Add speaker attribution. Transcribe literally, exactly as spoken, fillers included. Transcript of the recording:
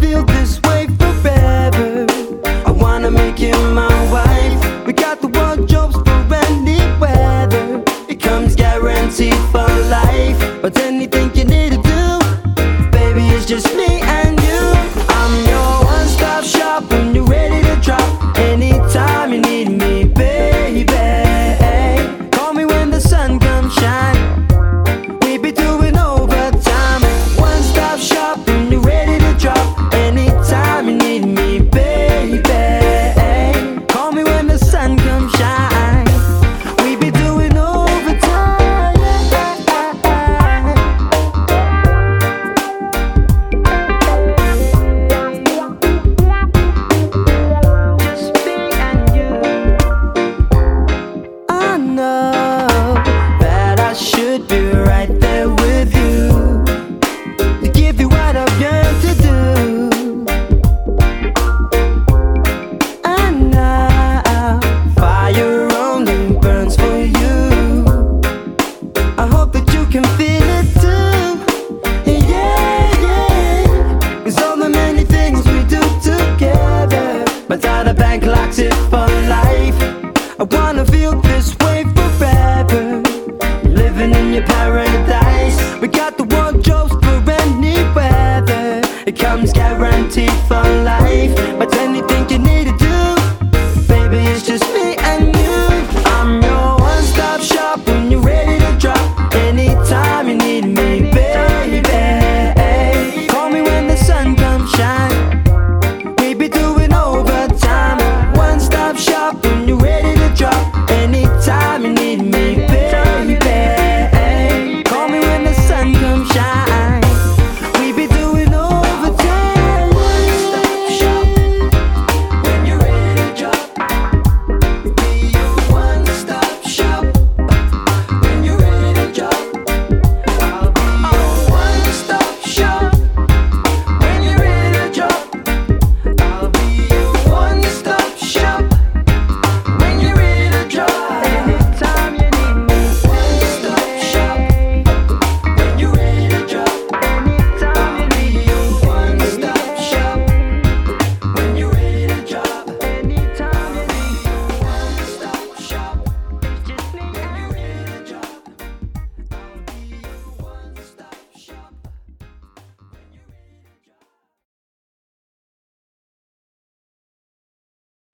Speaker 1: feel this way forever. I wanna make you my wife. We got the wardrobes for any weather. It comes guaranteed for life. But anything you need to do, baby, it's just me and you. I'm your one-stop shop when you're ready to drop. Anytime you need me, baby, call me when the sun comes shine. We be doing overtime. One-stop shop when you're ready to drop. Anytime you need me, baby, call me when the sun comes shine. We be doing overtime. Just me and you. I know that I should be right there with you, to give you what I've yearned to do. And now fire only burns for you. I hope that you can feel it too. Yeah, yeah. 'Cause all the many things we do together, but how the bank locks it for life. I wanna feel this way forever, living in your paradise. We got the wardrobes for any weather. It comes guaranteed for life. But anything you need to